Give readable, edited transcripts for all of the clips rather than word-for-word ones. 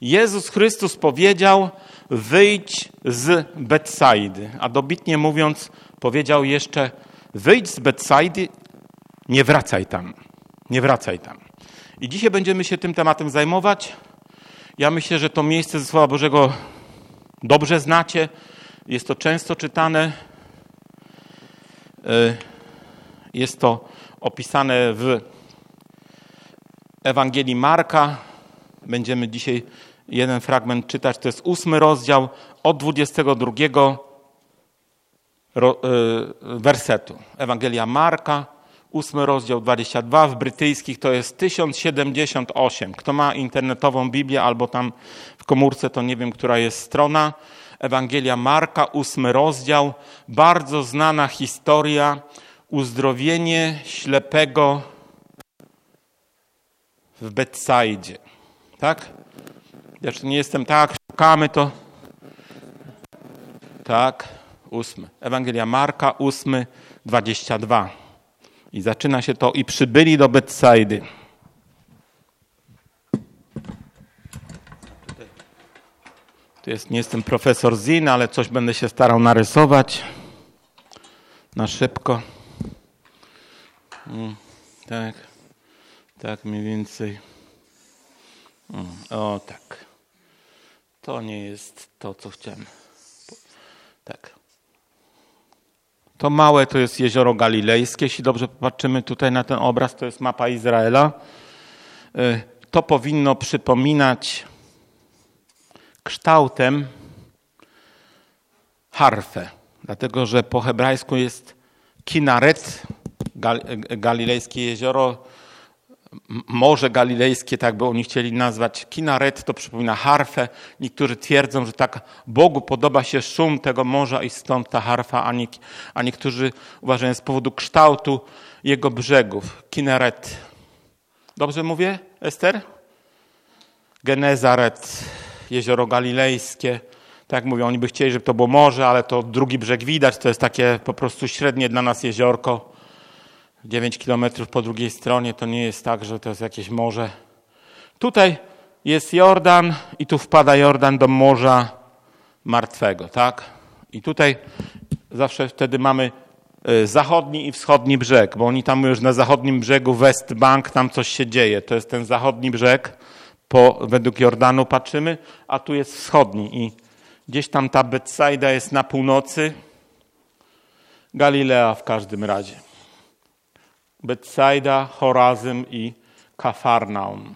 Jezus Chrystus powiedział: wyjdź z Betsaidy. A dobitnie mówiąc, powiedział jeszcze: wyjdź z Betsaidy, nie wracaj tam. Nie wracaj tam. I dzisiaj będziemy się tym tematem zajmować. Ja myślę, że to miejsce ze Słowa Bożego dobrze znacie. Jest to często czytane. Jest to opisane w Ewangelii Marka. Będziemy dzisiaj jeden fragment czytać. To jest 8 rozdział od 22 wersetu. Ewangelia Marka, 8 rozdział 22. W brytyjskich to jest 1078. Kto ma internetową Biblię albo tam w komórce, to nie wiem, która jest strona. Ewangelia Marka, 8 rozdział. Bardzo znana historia. Uzdrowienie ślepego w Betsaidzie. Tak? Jeszcze nie jestem tak, szukamy to. Tak, 8. Ewangelia Marka, 8, 22. I zaczyna się to: i przybyli do Betsaidy. Nie jestem profesor Zin, ale coś będę się starał narysować na szybko. Tak mniej więcej. O tak. To nie jest to, co chciałem. Tak. To małe to jest jezioro Galilejskie. Jeśli dobrze popatrzymy tutaj na ten obraz, to jest mapa Izraela. To powinno przypominać kształtem harfę. Dlatego, że po hebrajsku jest Kinaret, galilejskie jezioro, Morze Galilejskie, tak by oni chcieli nazwać. Kinaret to przypomina harfę. Niektórzy twierdzą, że tak Bogu podoba się szum tego morza i stąd ta harfa, a niektórzy uważają z powodu kształtu jego brzegów. Kinaret. Dobrze mówię, Ester? Genezaret, jezioro galilejskie. Tak mówią, oni by chcieli, żeby to było morze, ale to drugi brzeg widać. To jest takie po prostu średnie dla nas jeziorko. 9 kilometrów po drugiej stronie, to nie jest tak, że to jest jakieś morze. Tutaj jest Jordan i tu wpada Jordan do Morza Martwego, tak? I tutaj zawsze wtedy mamy zachodni i wschodni brzeg, bo oni tam mówią, że na zachodnim brzegu West Bank, tam coś się dzieje. To jest ten zachodni brzeg, według Jordanu patrzymy, a tu jest wschodni. I gdzieś tam ta Betsaida jest na północy, Galilea w każdym razie. Betsaida, Chorazym i Kafarnaum.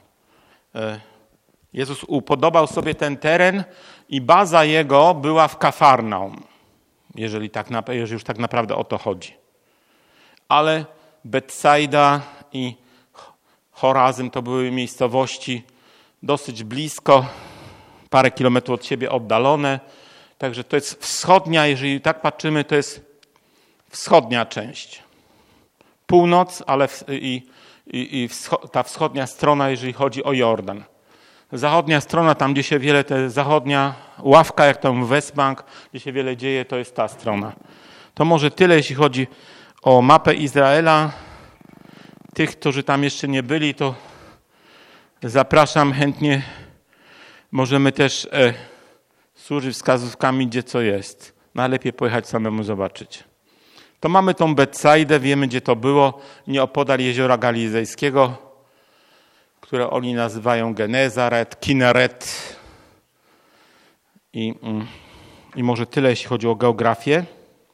Jezus upodobał sobie ten teren i baza jego była w Kafarnaum, jeżeli już tak naprawdę o to chodzi. Ale Betsaida i Chorazym to były miejscowości dosyć blisko, parę kilometrów od siebie oddalone. Także to jest wschodnia, jeżeli tak patrzymy, to jest wschodnia część. Północ, ale ta wschodnia strona, jeżeli chodzi o Jordan. Zachodnia strona, tam gdzie się zachodnia ławka, jak tam West Bank, gdzie się wiele dzieje, to jest ta strona. To może tyle, jeśli chodzi o mapę Izraela. Tych, którzy tam jeszcze nie byli, to zapraszam chętnie. Możemy też służyć wskazówkami, gdzie co jest. Najlepiej pojechać samemu zobaczyć. To mamy tą Betsaidę, wiemy, gdzie to było, nieopodal jeziora Galilejskiego, które oni nazywają Genezaret, Kineret. I może tyle, jeśli chodzi o geografię.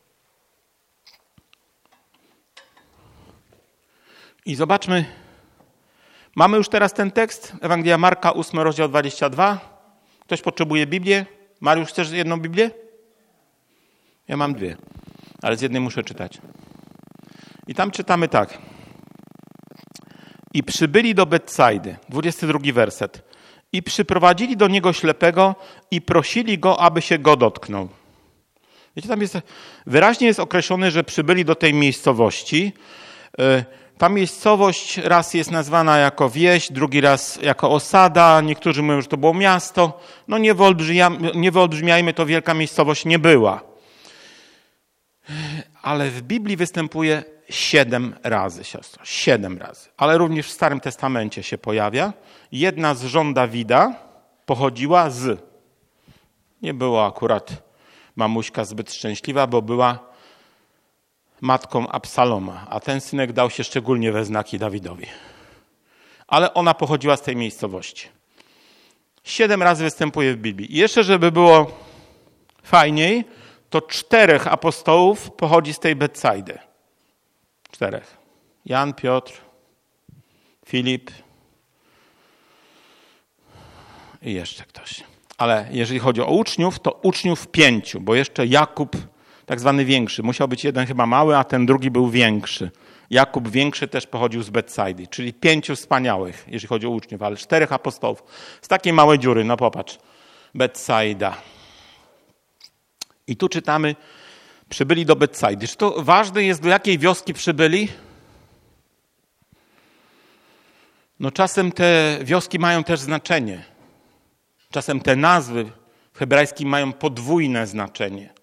I zobaczmy, mamy już teraz ten tekst, Ewangelia Marka, 8 rozdział 22. Ktoś potrzebuje Biblię? Mariusz, chcesz jedną Biblię? Ja mam 2. Ale z jednej muszę czytać. I tam czytamy tak. I przybyli do Betsaidy, 22 werset. I przyprowadzili do niego ślepego i prosili go, aby się go dotknął. Wiecie, tam jest wyraźnie jest określone, że przybyli do tej miejscowości. Ta miejscowość raz jest nazwana jako wieś, drugi raz jako osada. Niektórzy mówią, że to było miasto. No nie wyolbrzymiajmy, to wielka miejscowość nie była. Ale w Biblii występuje 7 razy, siostro. 7 razy. Ale również w Starym Testamencie się pojawia. Jedna z żon Dawida, pochodziła z. Nie była akurat mamuśka zbyt szczęśliwa, bo była matką Absaloma, a ten synek dał się szczególnie we znaki Dawidowi. Ale ona pochodziła z tej miejscowości. 7 razy występuje w Biblii. I jeszcze, żeby było fajniej, to 4 apostołów pochodzi z tej Betsaidy. 4. Jan, Piotr, Filip i jeszcze ktoś. Ale jeżeli chodzi o uczniów, to uczniów 5, bo jeszcze Jakub, tak zwany większy. Musiał być jeden chyba mały, a ten drugi był większy. Jakub większy też pochodził z Betsaidy, czyli 5 wspaniałych, jeżeli chodzi o uczniów, ale 4 apostołów. Z takiej małej dziury, no popatrz, Betsaida. I tu czytamy, przybyli do Betsaidy. Czy to ważne jest, do jakiej wioski przybyli? No czasem te wioski mają też znaczenie. Czasem te nazwy w hebrajskim mają podwójne znaczenie.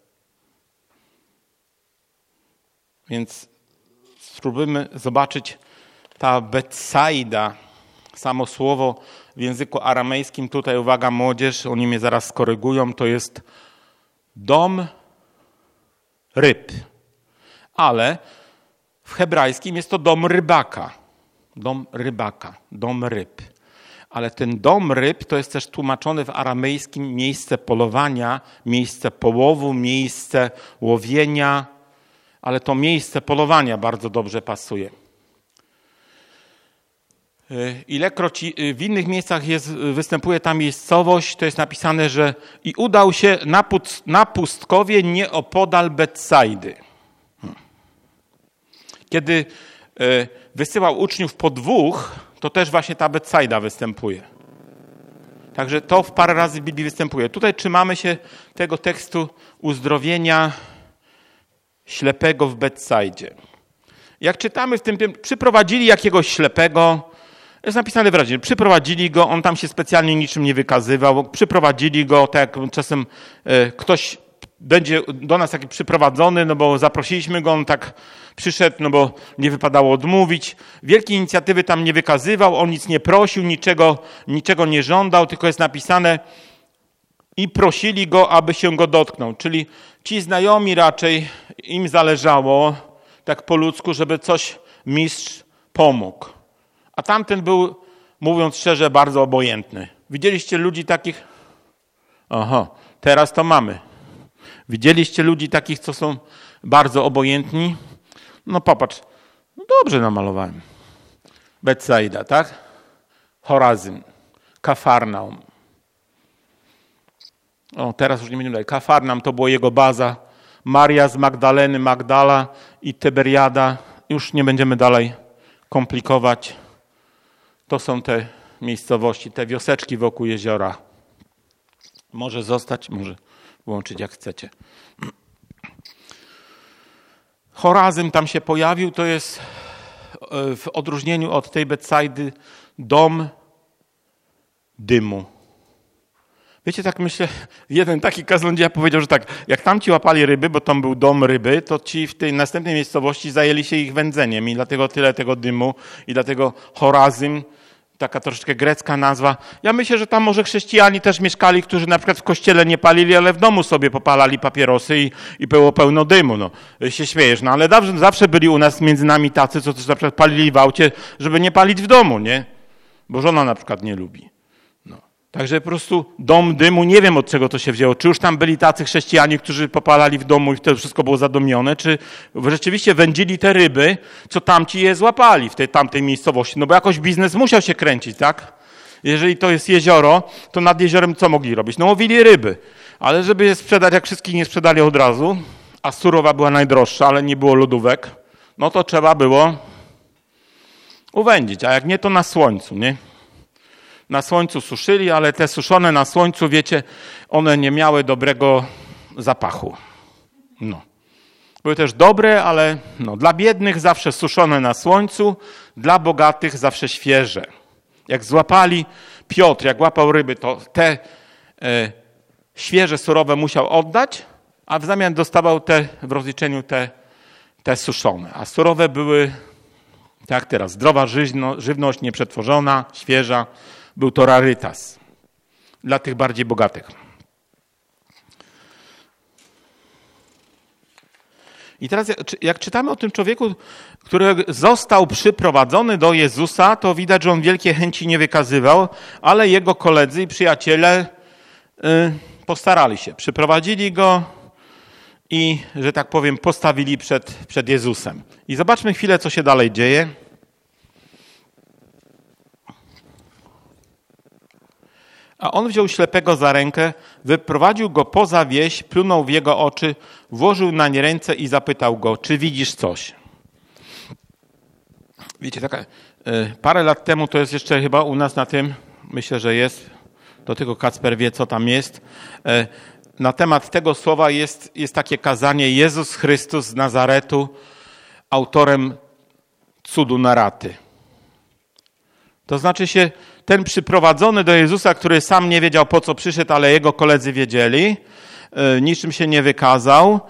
Więc spróbujmy zobaczyć ta Betsaida, samo słowo w języku aramejskim, tutaj uwaga młodzież, oni mnie zaraz skorygują, to jest dom ryb. Ale w hebrajskim jest to dom rybaka. Dom rybaka, dom ryb. Ale ten dom ryb to jest też tłumaczone w aramejskim miejsce polowania, miejsce połowu, miejsce łowienia, ale to miejsce polowania bardzo dobrze pasuje. Ilekroć w innych miejscach występuje ta miejscowość, to jest napisane, że i udał się na pustkowie nieopodal Betsaidy. Kiedy wysyłał uczniów po 2, to też właśnie ta Betsaida występuje. Także to w parę razy w Biblii występuje. Tutaj trzymamy się tego tekstu uzdrowienia ślepego w Betsaidzie. Jak czytamy w tym, przyprowadzili jakiegoś ślepego, jest napisane wyraźnie, przyprowadzili go, on tam się specjalnie niczym nie wykazywał, przyprowadzili go, tak jak czasem ktoś będzie do nas taki przyprowadzony, no bo zaprosiliśmy go, on tak przyszedł, no bo nie wypadało odmówić. Wielkiej inicjatywy tam nie wykazywał, on nic nie prosił, niczego nie żądał, tylko jest napisane i prosili go, aby się go dotknął. Czyli ci znajomi raczej im zależało, tak po ludzku, żeby coś mistrz pomógł. A tamten był, mówiąc szczerze, bardzo obojętny. Widzieliście ludzi takich? Aha, teraz to mamy. Widzieliście ludzi takich, co są bardzo obojętni? No popatrz, no dobrze namalowałem. Betsaida, tak? Chorazym, Kafarnaum. O, teraz już nie będziemy dalej. Kafarnaum to była jego baza. Maria z Magdaleny, Magdala i Tyberiada. Już nie będziemy dalej komplikować. To są te miejscowości, te wioseczki wokół jeziora. Może zostać, może włączyć jak chcecie. Chorazym tam się pojawił, to jest w odróżnieniu od tej Betsaidy dom dymu. Wiecie, tak myślę, jeden taki kaznodzieja powiedział, że tak, jak tamci łapali ryby, bo tam był dom ryby, to ci w tej następnej miejscowości zajęli się ich wędzeniem i dlatego tyle tego dymu i dlatego Chorazym, taka troszeczkę grecka nazwa. Ja myślę, że tam może chrześcijanie też mieszkali, którzy na przykład w kościele nie palili, ale w domu sobie popalali papierosy i było pełno dymu. No, się śmiejesz, no ale zawsze byli u nas między nami tacy, co też na przykład palili w aucie, żeby nie palić w domu, nie? Bo żona na przykład nie lubi. Także po prostu dom dymu, nie wiem od czego to się wzięło. Czy już tam byli tacy chrześcijanie, którzy popalali w domu i wtedy wszystko było zadomione, czy rzeczywiście wędzili te ryby, co tamci je złapali w tej tamtej miejscowości. No bo jakoś biznes musiał się kręcić, tak? Jeżeli to jest jezioro, to nad jeziorem co mogli robić? No łowili ryby. Ale żeby je sprzedać, jak wszystkich nie sprzedali od razu, a surowa była najdroższa, ale nie było lodówek, no to trzeba było uwędzić. A jak nie, to na słońcu, nie? Na słońcu suszyli, ale te suszone na słońcu, wiecie, one nie miały dobrego zapachu. No. Były też dobre, ale no, dla biednych zawsze suszone na słońcu, dla bogatych zawsze świeże. Jak złapali Piotr, jak łapał ryby, to te świeże, surowe musiał oddać, a w zamian dostawał w rozliczeniu te suszone. A surowe były, tak jak teraz, zdrowa żywność, nieprzetworzona, świeża. Był to rarytas. dla tych bardziej bogatych. I teraz jak czytamy o tym człowieku, który został przyprowadzony do Jezusa, to widać, że on wielkie chęci nie wykazywał, ale jego koledzy i przyjaciele postarali się. Przyprowadzili go i, że tak powiem, postawili przed Jezusem. I zobaczmy chwilę, co się dalej dzieje. A on wziął ślepego za rękę, wyprowadził go poza wieś, plunął w jego oczy, włożył nań ręce i zapytał go, czy widzisz coś? Wiecie, parę lat temu, to jest jeszcze chyba u nas na tym, myślę, że jest, to tylko Kacper wie, co tam jest. Na temat tego słowa jest takie kazanie Jezus Chrystus z Nazaretu, autorem cudu na raty. To znaczy się, ten przyprowadzony do Jezusa, który sam nie wiedział, po co przyszedł, ale jego koledzy wiedzieli, niczym się nie wykazał.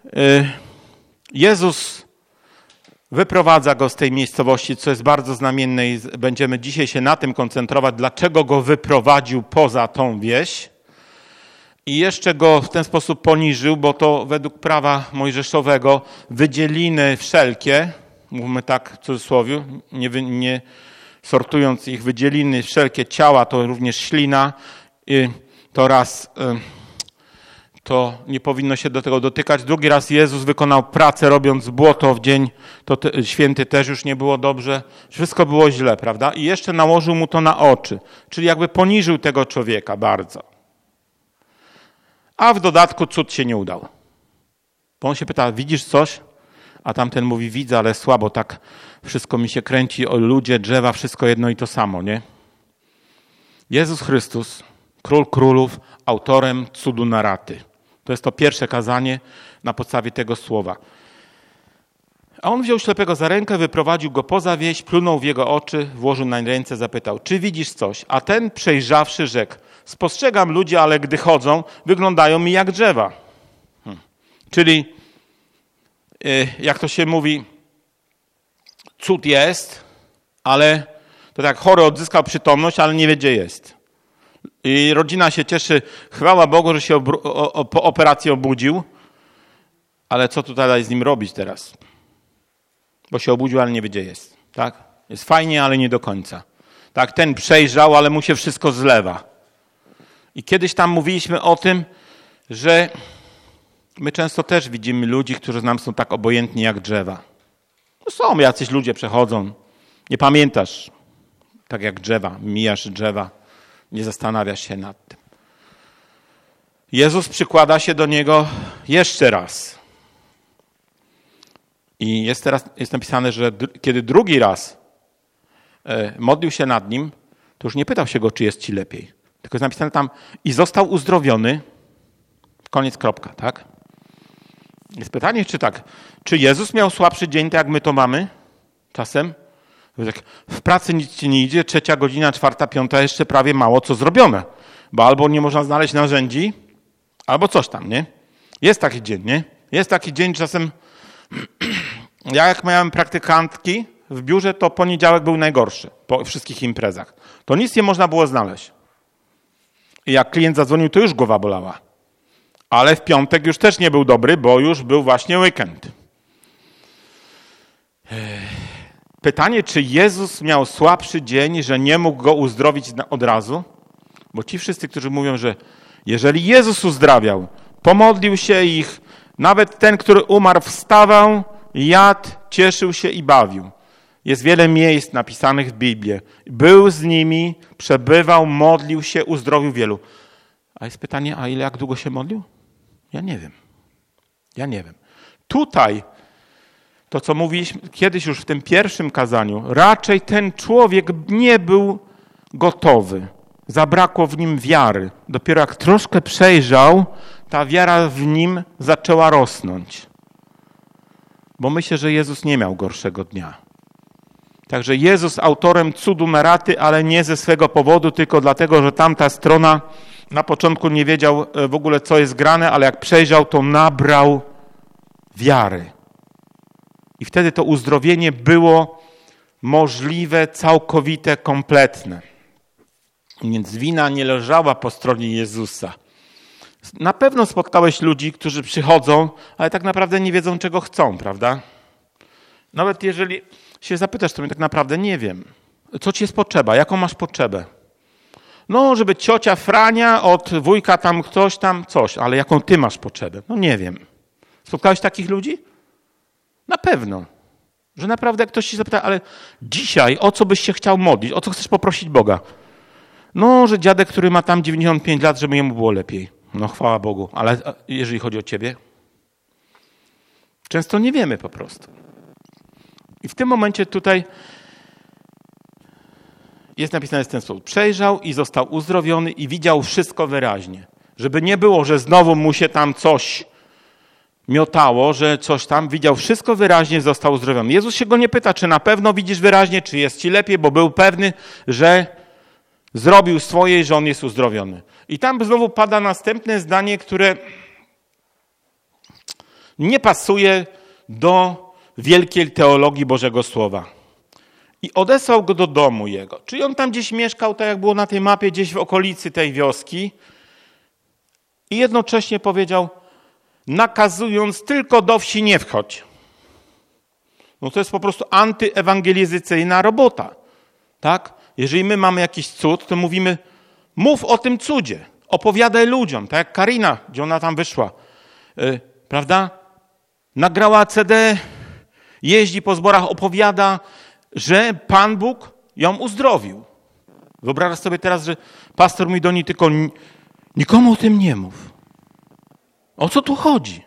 Jezus wyprowadza go z tej miejscowości, co jest bardzo znamienne i będziemy dzisiaj się na tym koncentrować, dlaczego go wyprowadził poza tą wieś. I jeszcze go w ten sposób poniżył, bo to według prawa mojżeszowego wydzieliny wszelkie, mówmy tak w cudzysłowie, nie sortując ich, wydzieliny wszelkie ciała, to również ślina, to raz to nie powinno się do tego dotykać. Drugi raz Jezus wykonał pracę, robiąc błoto w dzień, to święty też już nie było dobrze. Wszystko było źle, prawda? I jeszcze nałożył mu to na oczy, czyli jakby poniżył tego człowieka bardzo. A w dodatku cud się nie udał. Bo on się pyta, widzisz coś? A tamten mówi, widzę, ale słabo, tak wszystko mi się kręci, o ludzie, drzewa, wszystko jedno i to samo, nie? Jezus Chrystus, Król Królów, autorem cudu na raty. To jest to pierwsze kazanie na podstawie tego słowa. A on wziął ślepego za rękę, wyprowadził go poza wieś, plunął w jego oczy, włożył nań ręce, zapytał, czy widzisz coś? A ten przejrzawszy rzekł, spostrzegam ludzi, ale gdy chodzą, wyglądają mi jak drzewa. Czyli, jak to się mówi, cud jest, ale to tak chory odzyskał przytomność, ale nie wie, gdzie jest. I rodzina się cieszy, chwała Bogu, że się po operacji obudził, ale co tutaj z nim robić teraz? Bo się obudził, ale nie wie, gdzie jest. Tak? Jest fajnie, ale nie do końca. Tak, ten przejrzał, ale mu się wszystko zlewa. I kiedyś tam mówiliśmy o tym, że my często też widzimy ludzi, którzy nam są tak obojętni jak drzewa. No są jacyś ludzie, przechodzą. Nie pamiętasz, tak jak drzewa, mijasz drzewa, nie zastanawiasz się nad tym. Jezus przykłada się do niego jeszcze raz. I jest napisane, że kiedy drugi raz modlił się nad nim, to już nie pytał się go, czy jest ci lepiej. Tylko jest napisane tam i został uzdrowiony. Koniec, kropka, tak? Jest pytanie, czy Jezus miał słabszy dzień, tak jak my to mamy czasem? W pracy nic ci nie idzie, 3 godzina, 4, 5, jeszcze prawie mało co zrobione. Bo albo nie można znaleźć narzędzi, albo coś tam, nie? Jest taki dzień, nie? Jest taki dzień czasem, ja jak miałem praktykantki w biurze, to poniedziałek był najgorszy po wszystkich imprezach. To nic nie można było znaleźć. I jak klient zadzwonił, to już głowa bolała. Ale w piątek już też nie był dobry, bo już był właśnie weekend. Pytanie, czy Jezus miał słabszy dzień, że nie mógł go uzdrowić od razu? Bo ci wszyscy, którzy mówią, że jeżeli Jezus uzdrawiał, pomodlił się ich, nawet ten, który umarł, wstawał, jadł, cieszył się i bawił. Jest wiele miejsc napisanych w Biblii. Był z nimi, przebywał, modlił się, uzdrowił wielu. A jest pytanie, jak długo się modlił? Ja nie wiem. Tutaj, to co mówiliśmy kiedyś już w tym pierwszym kazaniu, raczej ten człowiek nie był gotowy. Zabrakło w nim wiary. Dopiero jak troszkę przejrzał, ta wiara w nim zaczęła rosnąć. Bo myślę, że Jezus nie miał gorszego dnia. Także Jezus autorem cudu na raty, ale nie ze swego powodu, tylko dlatego, że tamta strona na początku nie wiedział w ogóle, co jest grane, ale jak przejrzał, to nabrał wiary. I wtedy to uzdrowienie było możliwe, całkowite, kompletne. Więc wina nie leżała po stronie Jezusa. Na pewno spotkałeś ludzi, którzy przychodzą, ale tak naprawdę nie wiedzą, czego chcą, prawda? Nawet jeżeli się zapytasz, to tak naprawdę nie wiem. Co ci jest potrzeba? Jaką masz potrzebę? No, żeby ciocia Frania od wujka tam ktoś tam coś, ale jaką ty masz potrzebę? No nie wiem. Spotkałeś takich ludzi? Na pewno. Że naprawdę jak ktoś ci zapyta, ale dzisiaj o co byś się chciał modlić? O co chcesz poprosić Boga? No, że dziadek, który ma tam 95 lat, żeby jemu było lepiej. No chwała Bogu. Ale jeżeli chodzi o ciebie? Często nie wiemy po prostu. I w tym momencie tutaj jest napisane w ten sposób. Przejrzał i został uzdrowiony i widział wszystko wyraźnie. Żeby nie było, że znowu mu się tam coś miotało, że coś tam. Widział wszystko wyraźnie, został uzdrowiony. Jezus się go nie pyta, czy na pewno widzisz wyraźnie, czy jest ci lepiej, bo był pewny, że zrobił swoje, że on jest uzdrowiony. I tam znowu pada następne zdanie, które nie pasuje do wielkiej teologii Bożego Słowa. I odesłał go do domu jego. Czyli on tam gdzieś mieszkał, tak jak było na tej mapie, gdzieś w okolicy tej wioski. I jednocześnie powiedział, nakazując, tylko do wsi nie wchodź. No to jest po prostu antyewangelizacyjna robota. Tak? Jeżeli my mamy jakiś cud, to mówimy, mów o tym cudzie. Opowiadaj ludziom. Tak jak Karina, gdzie ona tam wyszła. Prawda? Nagrała CD, jeździ po zborach, opowiada, że Pan Bóg ją uzdrowił. Wyobrażasz sobie teraz, że pastor mówi do niej tylko nikomu o tym nie mów. O co tu chodzi?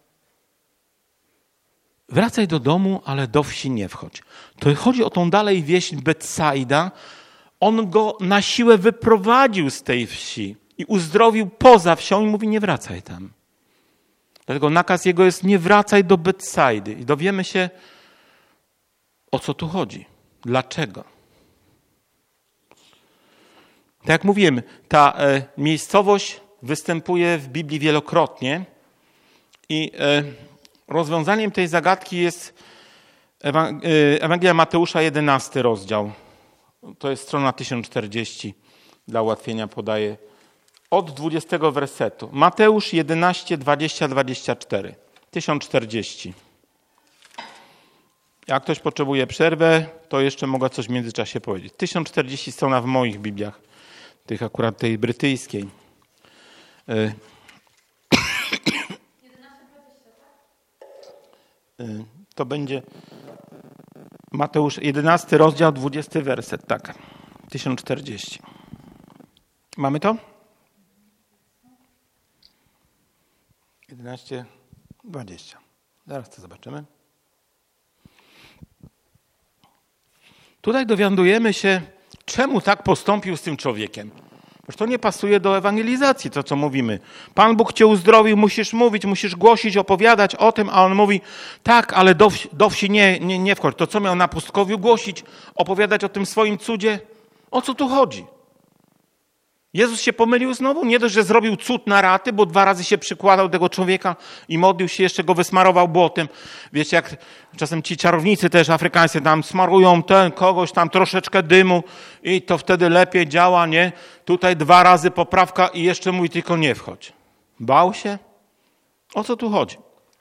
Wracaj do domu, ale do wsi nie wchodź. To chodzi o tą dalej wieś Betsaida. On go na siłę wyprowadził z tej wsi i uzdrowił poza wsią i mówi, nie wracaj tam. Dlatego nakaz jego jest, nie wracaj do Betsaidy. I dowiemy się, o co tu chodzi. Dlaczego? Tak jak mówiłem, ta miejscowość występuje w Biblii wielokrotnie i rozwiązaniem tej zagadki jest Ewangelia Mateusza, 11 rozdział. To jest strona 1040. Dla ułatwienia podaję od 20 wersetu. Mateusz 11, 20, 24. 1040. Jak ktoś potrzebuje przerwę, to jeszcze mogę coś w międzyczasie powiedzieć. 1040 strona w moich Bibliach, tych akurat tej brytyjskiej. To będzie Mateusz 11 rozdział, 20 werset, tak. 1040. Mamy to? 11, 20. Zaraz to zobaczymy. Tutaj dowiadujemy się, czemu tak postąpił z tym człowiekiem. Bo to nie pasuje do ewangelizacji, to co mówimy. Pan Bóg cię uzdrowił, musisz mówić, musisz głosić, opowiadać o tym, a on mówi, tak, ale do wsi nie wchodź. To co miał na pustkowiu głosić, opowiadać o tym swoim cudzie? O co tu chodzi? Jezus się pomylił znowu? Nie dość, że zrobił cud na raty, bo 2 razy się przykładał do tego człowieka i modlił się, jeszcze go wysmarował błotem. Wiecie, jak czasem ci czarownicy też afrykańscy tam smarują kogoś tam troszeczkę dymu i to wtedy lepiej działa, nie? Tutaj 2 razy poprawka i jeszcze mówi, tylko nie wchodź. Bał się? O co tu chodzi?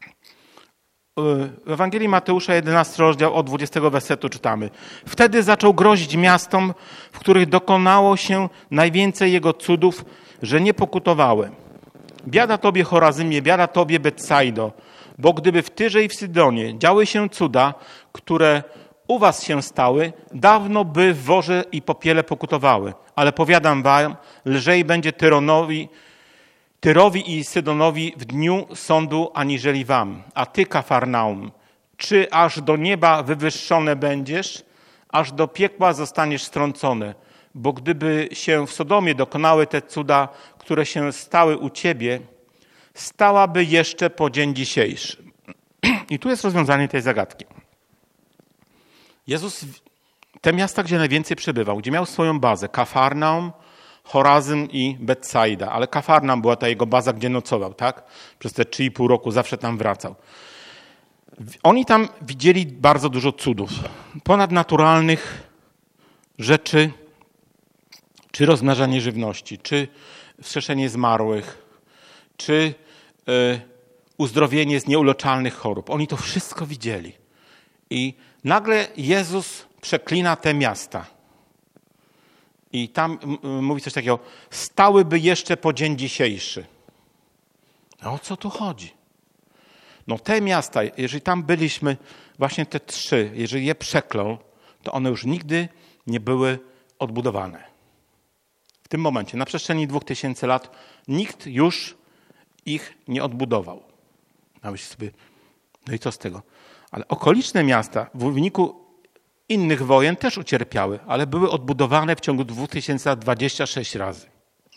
W Ewangelii Mateusza 11 rozdział od 20 wersetu czytamy. Wtedy zaczął grozić miastom, w których dokonało się najwięcej jego cudów, że nie pokutowały. Biada tobie Chorazymie, biada tobie Betsaido, bo gdyby w Tyrze i w Sydonie działy się cuda, które u was się stały, dawno by w worze i popiele pokutowały. Ale powiadam wam, lżej będzie Tyrowi i Sydonowi w dniu sądu aniżeli wam. A ty, Kafarnaum, czy aż do nieba wywyższone będziesz, aż do piekła zostaniesz strącone? Bo gdyby się w Sodomie dokonały te cuda, które się stały u ciebie, stałaby jeszcze po dzień dzisiejszy. I tu jest rozwiązanie tej zagadki. Jezus, te miasta, gdzie najwięcej przebywał, gdzie miał swoją bazę, Kafarnaum, Chorazym i Betsaida, ale Kafarnaum była ta jego baza, gdzie nocował, tak? Przez te 3,5 roku zawsze tam wracał. Oni tam widzieli bardzo dużo cudów, ponadnaturalnych rzeczy, czy rozmnażanie żywności, czy wskrzeszenie zmarłych, czy uzdrowienie z nieuleczalnych chorób. Oni to wszystko widzieli. I nagle Jezus przeklina te miasta. I tam mówi coś takiego, stałyby jeszcze po dzień dzisiejszy. A o co tu chodzi? No te miasta, jeżeli tam byliśmy, właśnie te 3, jeżeli je przeklął, to one już nigdy nie były odbudowane. W tym momencie, na przestrzeni 2000 lat, nikt już ich nie odbudował. A myślę sobie, no i co z tego? Ale okoliczne miasta w wyniku innych wojen też ucierpiały, ale były odbudowane w ciągu 2000 lat 26 razy.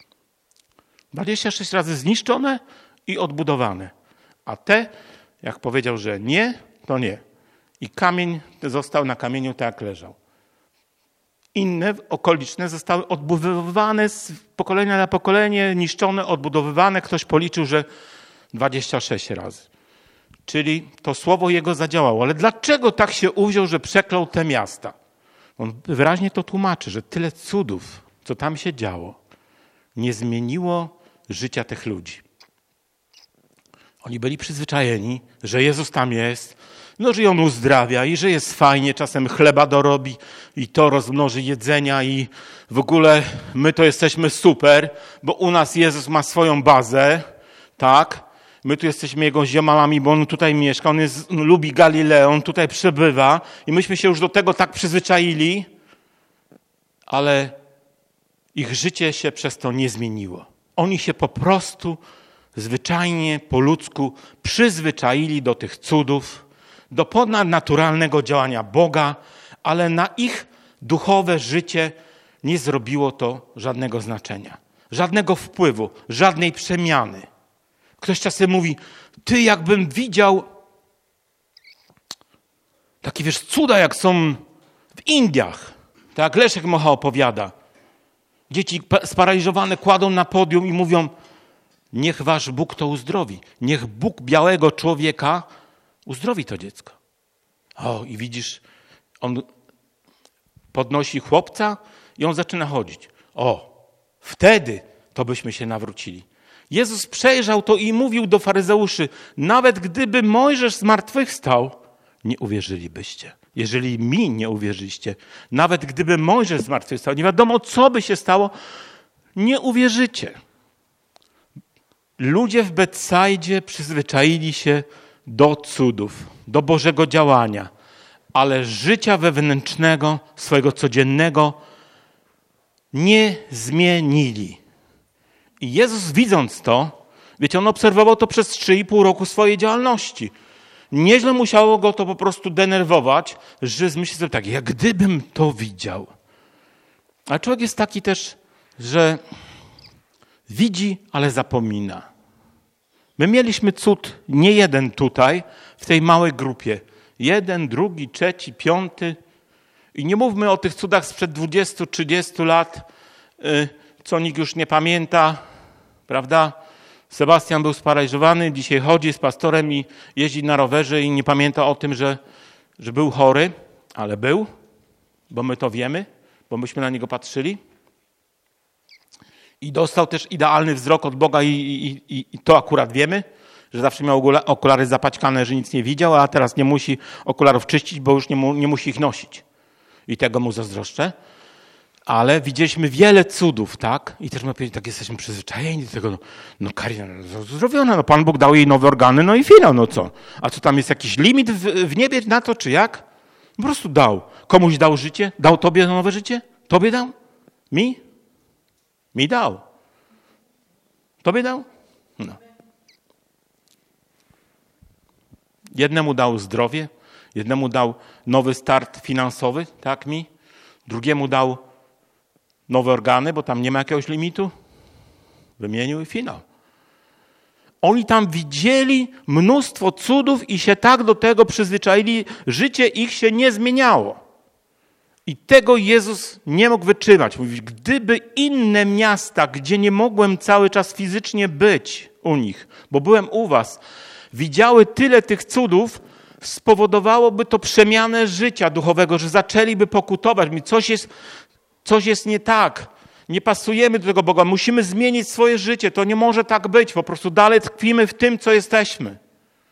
26 razy zniszczone i odbudowane. A te, jak powiedział, że nie, to nie. I kamień został na kamieniu tak, jak leżał. Inne okoliczne zostały odbudowywane z pokolenia na pokolenie, niszczone, odbudowywane. Ktoś policzył, że 26 razy. Czyli to słowo jego zadziałało. Ale dlaczego tak się uwziął, że przeklął te miasta? On wyraźnie to tłumaczy, że tyle cudów, co tam się działo, nie zmieniło życia tych ludzi. Oni byli przyzwyczajeni, że Jezus tam jest, no, że On uzdrawia i że jest fajnie, czasem chleba dorobi i to rozmnoży jedzenia i w ogóle my to jesteśmy super, bo u nas Jezus ma swoją bazę, tak? My tu jesteśmy Jego ziomalami, bo On tutaj mieszka, On lubi Galileę, On tutaj przebywa i myśmy się już do tego tak przyzwyczaili, ale ich życie się przez to nie zmieniło. Oni się po prostu zwyczajnie, po ludzku przyzwyczaili do tych cudów, do ponadnaturalnego działania Boga, ale na ich duchowe życie nie zrobiło to żadnego znaczenia, żadnego wpływu, żadnej przemiany. Ktoś czasem mówi, ty jakbym widział takie, cuda jak są w Indiach. Tak jak Leszek Mocha opowiada. Dzieci sparaliżowane kładą na podium i mówią, niech wasz Bóg to uzdrowi. Niech Bóg białego człowieka uzdrowi to dziecko. O, i widzisz, on podnosi chłopca i on zaczyna chodzić. O, wtedy to byśmy się nawrócili. Jezus przejrzał to i mówił do faryzeuszy, nawet gdyby Mojżesz zmartwychwstał, nie uwierzylibyście. Jeżeli mi nie uwierzyliście, nawet gdyby Mojżesz zmartwychwstał, nie wiadomo co by się stało, nie uwierzycie. Ludzie w Betsajdzie przyzwyczaili się do cudów, do Bożego działania, ale życia wewnętrznego, swojego codziennego nie zmienili. I Jezus widząc to, wiecie, On obserwował to przez 3,5 roku swojej działalności. Nieźle musiało go to po prostu denerwować, że myśli sobie tak, jak gdybym to widział. A człowiek jest taki też, że widzi, ale zapomina. My mieliśmy cud nie jeden tutaj, w tej małej grupie. 1, 2, 3, 5. I nie mówmy o tych cudach sprzed 20, 30 lat, co nikt już nie pamięta, prawda? Sebastian był sparaliżowany, dzisiaj chodzi z pastorem i jeździ na rowerze i nie pamięta o tym, że był chory, ale był, bo my to wiemy, bo myśmy na niego patrzyli. I dostał też idealny wzrok od Boga i to akurat wiemy, że zawsze miał okulary zapaćkane, że nic nie widział, a teraz nie musi okularów czyścić, bo już nie musi ich nosić. I tego mu zazdroszczę. Ale widzieliśmy wiele cudów, tak? I też my tak jesteśmy przyzwyczajeni do tego, no Karina, zdrowiona, no Pan Bóg dał jej nowe organy, no i finał, no co? A co tam jest jakiś limit w niebie na to, czy jak? Po prostu dał. Komuś dał życie? Dał tobie nowe życie? Tobie dał? Mi? Mi dał. Tobie dał? No. Jednemu dał zdrowie, jednemu dał nowy start finansowy, tak mi? Drugiemu dał nowe organy, bo tam nie ma jakiegoś limitu. Wymienił i finał. Oni tam widzieli mnóstwo cudów i się tak do tego przyzwyczaili, życie ich się nie zmieniało. I tego Jezus nie mógł wytrzymać. Mówi, gdyby inne miasta, gdzie nie mogłem cały czas fizycznie być u nich, bo byłem u was, widziały tyle tych cudów, spowodowałoby to przemianę życia duchowego, że zaczęliby pokutować. Coś jest nie tak. nie pasujemy do tego Boga, musimy zmienić swoje życie. To nie może tak być, po prostu dalej tkwimy w tym, co jesteśmy.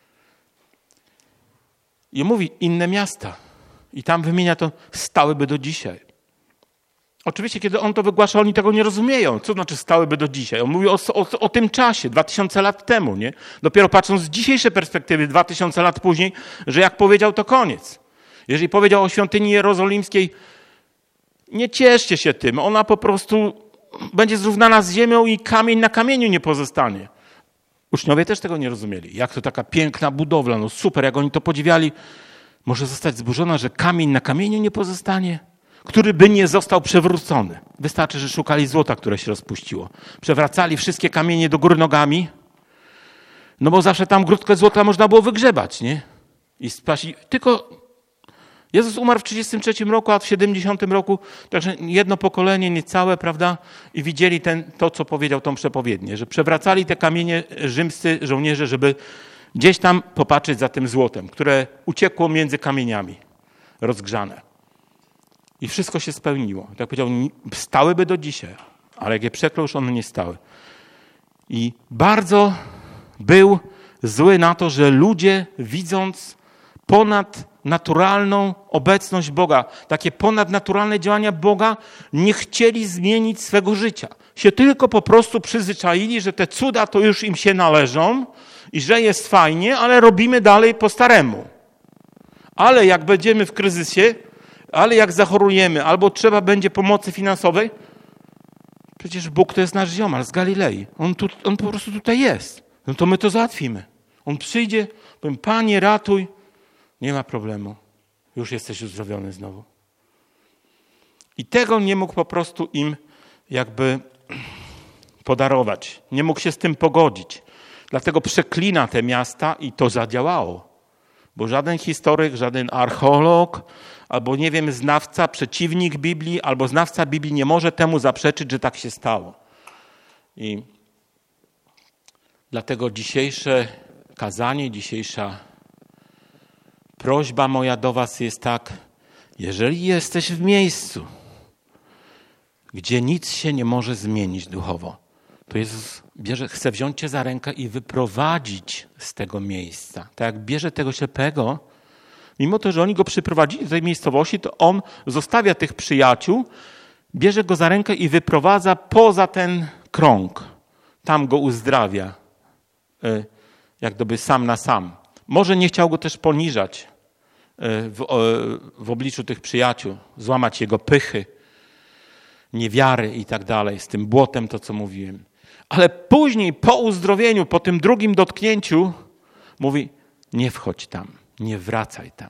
I mówi, inne miasta. I tam wymienia to, stałyby do dzisiaj. Oczywiście, kiedy on to wygłasza, oni tego nie rozumieją. Co znaczy stałyby do dzisiaj? On mówi o tym czasie, 2000 lat temu, nie? Dopiero patrząc z dzisiejszej perspektywy, 2000 lat później, że jak powiedział, to koniec. Jeżeli powiedział o świątyni jerozolimskiej, nie cieszcie się tym. Ona po prostu będzie zrównana z ziemią i kamień na kamieniu nie pozostanie. Uczniowie też tego nie rozumieli. Jak to taka piękna budowla, no super, jak oni to podziwiali. Może zostać zburzona, że kamień na kamieniu nie pozostanie? Który by nie został przewrócony. Wystarczy, że szukali złota, które się rozpuściło. Przewracali wszystkie kamienie do góry nogami, no bo zawsze tam grudkę złota można było wygrzebać, nie? I spaść. Tylko Jezus umarł w 33 roku, a w 70 roku, także jedno pokolenie, niecałe, prawda? I widzieli to, co powiedział tą przepowiednię, że przewracali te kamienie rzymscy żołnierze, żeby gdzieś tam popatrzeć za tym złotem, które uciekło między kamieniami rozgrzane. I wszystko się spełniło. Tak powiedział, stałyby do dzisiaj, ale jak je przeklął, już one nie stały. I bardzo był zły na to, że ludzie, widząc ponadnaturalną obecność Boga, takie ponadnaturalne działania Boga, nie chcieli zmienić swego życia. Się tylko po prostu przyzwyczaili, że te cuda to już im się należą i że jest fajnie, ale robimy dalej po staremu. Ale jak będziemy w kryzysie, ale jak zachorujemy, albo trzeba będzie pomocy finansowej, przecież Bóg to jest nasz ziomal z Galilei. On po prostu tutaj jest. No to my to załatwimy. On przyjdzie, powiem, Panie, ratuj. Nie ma problemu. Już jesteś uzdrowiony znowu. I tego nie mógł po prostu im jakby podarować. Nie mógł się z tym pogodzić. Dlatego przeklina te miasta i to zadziałało. Bo żaden historyk, żaden archeolog, albo nie wiem, znawca, przeciwnik Biblii, albo znawca Biblii nie może temu zaprzeczyć, że tak się stało. I dlatego dzisiejsze kazanie, dzisiejsza prośba moja do was jest tak, jeżeli jesteś w miejscu, gdzie nic się nie może zmienić duchowo, to Jezus chce wziąć cię za rękę i wyprowadzić z tego miejsca. Tak jak bierze tego ślepego, mimo to, że oni go przyprowadzili do tej miejscowości, to on zostawia tych przyjaciół, bierze go za rękę i wyprowadza poza ten krąg. Tam go uzdrawia, jak gdyby sam na sam. Może nie chciał go też poniżać w obliczu tych przyjaciół, złamać jego pychy, niewiary i tak dalej, z tym błotem, to co mówiłem. Ale później, po uzdrowieniu, po tym drugim dotknięciu, mówi, nie wchodź tam, nie wracaj tam.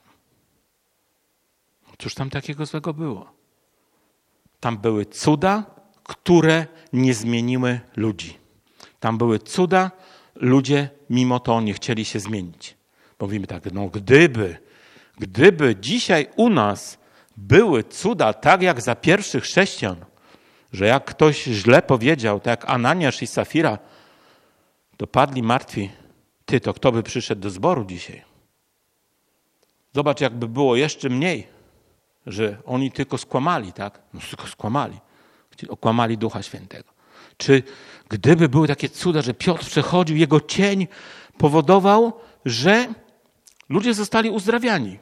Cóż tam takiego złego było? Tam były cuda, które nie zmieniły ludzi. Tam były cuda, ludzie mimo to nie chcieli się zmienić. Mówimy tak, no gdyby dzisiaj u nas były cuda tak jak za pierwszych chrześcijan, że jak ktoś źle powiedział, tak jak Ananiasz i Safira, to padli martwi. To kto by przyszedł do zboru dzisiaj? Zobacz, jakby było jeszcze mniej, że oni tylko skłamali, tak? No tylko skłamali. Okłamali Ducha Świętego. Czy gdyby były takie cuda, że Piotr przechodził, jego cień powodował, że ludzie zostali uzdrawiani.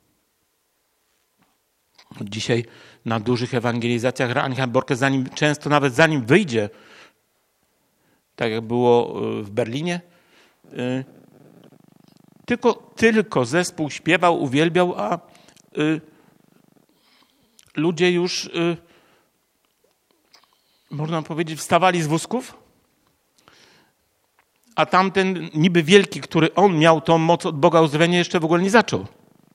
Dzisiaj na dużych ewangelizacjach Reinhard Borke, zanim wyjdzie, tak jak było w Berlinie, tylko zespół śpiewał, uwielbiał, a ludzie już, można powiedzieć, wstawali z wózków, a tamten niby wielki, który on miał tą moc od Boga uzdrowienia, jeszcze w ogóle nie zaczął.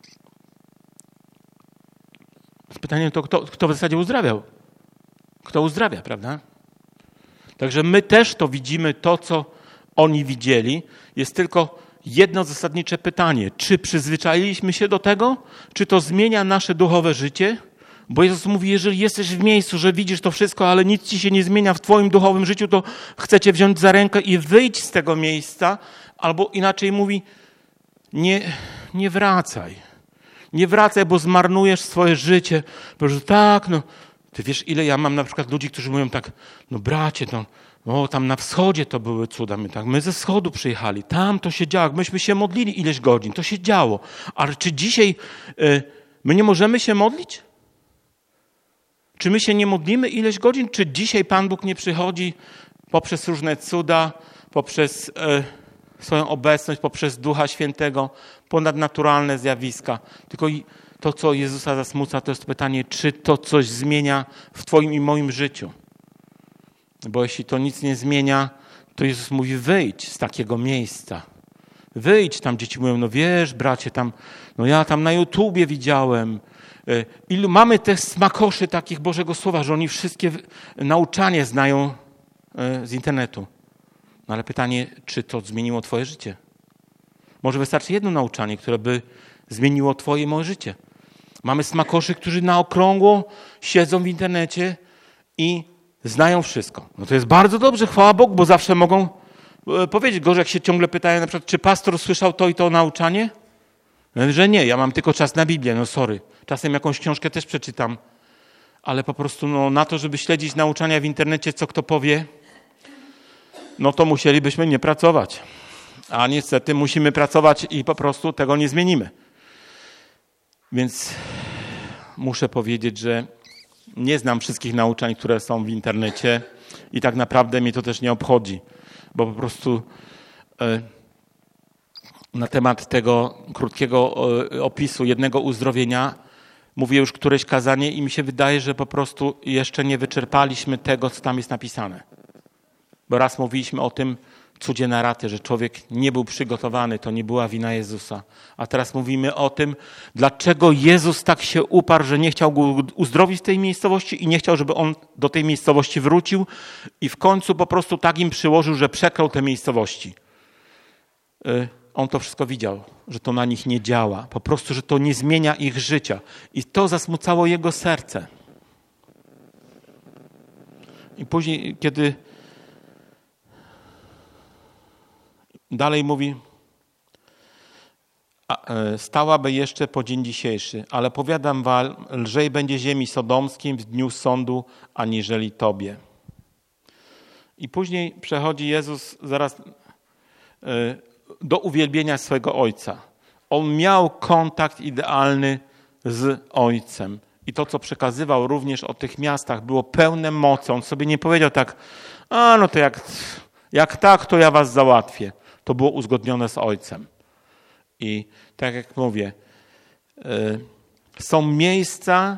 Pytanie to, kto w zasadzie uzdrawiał? Kto uzdrawia, prawda? Także my też to widzimy, to co oni widzieli. Jest tylko jedno zasadnicze pytanie. Czy przyzwyczailiśmy się do tego? Czy to zmienia nasze duchowe życie? Bo Jezus mówi, jeżeli jesteś w miejscu, że widzisz to wszystko, ale nic ci się nie zmienia w twoim duchowym życiu, to chcę cię wziąć za rękę i wyjdź z tego miejsca. Albo inaczej mówi, nie wracaj. Nie wracaj, bo zmarnujesz swoje życie. Bo tak, Ty wiesz, ile ja mam na przykład ludzi, którzy mówią tak, no bracie, no tam na wschodzie to były cuda. My ze wschodu przyjechali, tam to się działo, myśmy się modlili ileś godzin, to się działo. Ale czy dzisiaj my nie możemy się modlić? Czy my się nie modlimy ileś godzin? Czy dzisiaj Pan Bóg nie przychodzi poprzez różne cuda, poprzez swoją obecność, poprzez Ducha Świętego, ponadnaturalne zjawiska? Tylko to, co Jezusa zasmuca, to jest pytanie, czy to coś zmienia w twoim i moim życiu. Bo jeśli to nic nie zmienia, to Jezus mówi, wyjdź z takiego miejsca. Wyjdź tam, dzieci mówią, no wiesz, bracie, tam, no ja tam na YouTubie widziałem. Ilu mamy też smakoszy takich Bożego Słowa, że oni wszystkie nauczanie znają z internetu. No ale pytanie, czy to zmieniło twoje życie? Może wystarczy jedno nauczanie, które by zmieniło twoje i moje życie. Mamy smakoszy, którzy na okrągło siedzą w internecie i znają wszystko. No to jest bardzo dobrze, chwała Bogu, bo zawsze mogą powiedzieć. Gorzej, jak się ciągle pytają na przykład, czy pastor słyszał to i to nauczanie? Że nie, ja mam tylko czas na Biblię, no sorry. Czasem jakąś książkę też przeczytam, ale po prostu na to, żeby śledzić nauczania w internecie, co kto powie, no to musielibyśmy nie pracować. A niestety musimy pracować i po prostu tego nie zmienimy. Więc muszę powiedzieć, że nie znam wszystkich nauczań, które są w internecie i tak naprawdę mnie to też nie obchodzi, bo po prostu na temat tego krótkiego opisu jednego uzdrowienia mówię już któreś kazanie i mi się wydaje, że po prostu jeszcze nie wyczerpaliśmy tego, co tam jest napisane. Bo raz mówiliśmy o tym cudzie na raty, że człowiek nie był przygotowany, to nie była wina Jezusa. A teraz mówimy o tym, dlaczego Jezus tak się uparł, że nie chciał go uzdrowić w tej miejscowości i nie chciał, żeby on do tej miejscowości wrócił i w końcu po prostu tak im przyłożył, że przeklął te miejscowości. On to wszystko widział, że to na nich nie działa. Po prostu, że to nie zmienia ich życia. I to zasmucało jego serce. I później, kiedy dalej mówi, stałaby jeszcze po dzień dzisiejszy, ale powiadam wam, lżej będzie ziemi sodomskiej w dniu sądu, aniżeli tobie. I później przechodzi Jezus zaraz do uwielbienia swojego Ojca. On miał kontakt idealny z Ojcem. I to, co przekazywał również o tych miastach, było pełne mocą. On sobie nie powiedział tak, no to jak tak, to ja was załatwię. To było uzgodnione z Ojcem. I tak jak mówię, są miejsca,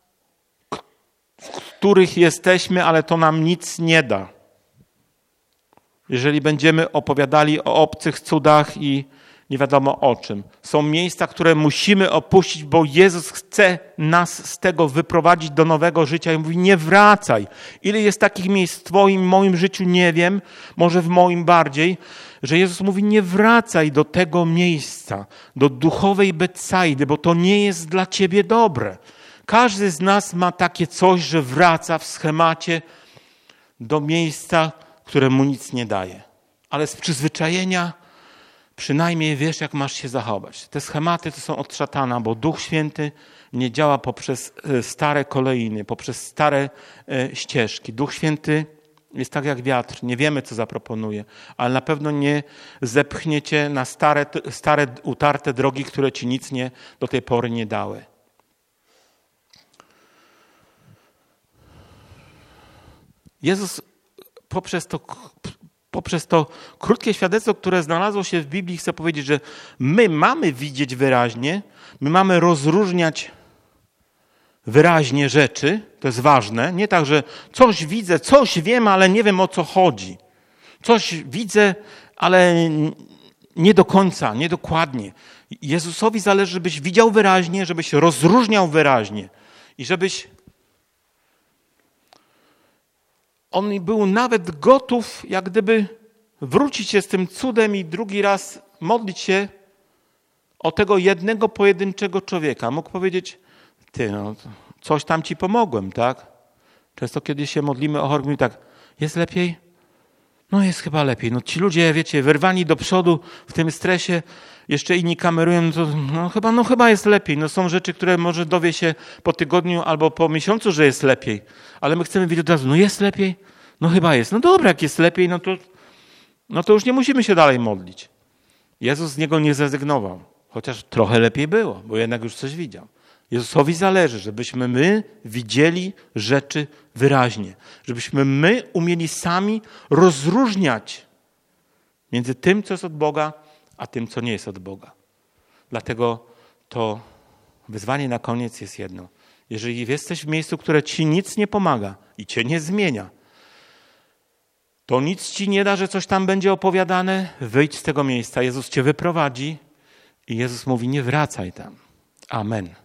w których jesteśmy, ale to nam nic nie da. Jeżeli będziemy opowiadali o obcych cudach i nie wiadomo o czym. Są miejsca, które musimy opuścić, bo Jezus chce nas z tego wyprowadzić do nowego życia i mówi, nie wracaj. Ile jest takich miejsc w twoim, moim życiu, nie wiem, może w moim bardziej, że Jezus mówi, nie wracaj do tego miejsca, do duchowej Betsaidy, bo to nie jest dla ciebie dobre. Każdy z nas ma takie coś, że wraca w schemacie do miejsca, które mu nic nie daje. Ale z przyzwyczajenia przynajmniej wiesz, jak masz się zachować. Te schematy to są od szatana, bo Duch Święty nie działa poprzez stare kolejny, poprzez stare ścieżki. Duch Święty jest tak jak wiatr. Nie wiemy, co zaproponuje, ale na pewno nie zepchnie cię na stare utarte drogi, które ci nic do tej pory nie dały. Jezus poprzez to krótkie świadectwo, które znalazło się w Biblii, chcę powiedzieć, że my mamy widzieć wyraźnie, my mamy rozróżniać wyraźnie rzeczy, to jest ważne. Nie tak, że coś widzę, coś wiem, ale nie wiem, o co chodzi. Coś widzę, ale nie do końca, niedokładnie. Jezusowi zależy, żebyś widział wyraźnie, żebyś rozróżniał wyraźnie i żebyś on był nawet gotów, jak gdyby wrócić się z tym cudem i drugi raz modlić się o tego jednego pojedynczego człowieka. Mógł powiedzieć, coś tam ci pomogłem, tak? Często kiedy się modlimy o chorych, mówi tak, jest lepiej? No jest chyba lepiej. No ci ludzie, wiecie, wyrwani do przodu w tym stresie, jeszcze inni kamerują, to chyba jest lepiej. No są rzeczy, które może dowie się po tygodniu albo po miesiącu, że jest lepiej. Ale my chcemy wiedzieć od razu, no jest lepiej? No chyba jest. No dobra, jak jest lepiej, no to już nie musimy się dalej modlić. Jezus z niego nie zrezygnował. Chociaż trochę lepiej było, bo jednak już coś widział. Jezusowi zależy, żebyśmy my widzieli rzeczy wyraźnie. Żebyśmy my umieli sami rozróżniać między tym, co jest od Boga, a tym, co nie jest od Boga. Dlatego to wyzwanie na koniec jest jedno. Jeżeli jesteś w miejscu, które ci nic nie pomaga i cię nie zmienia, to nic ci nie da, że coś tam będzie opowiadane, wyjdź z tego miejsca. Jezus cię wyprowadzi i Jezus mówi, nie wracaj tam. Amen.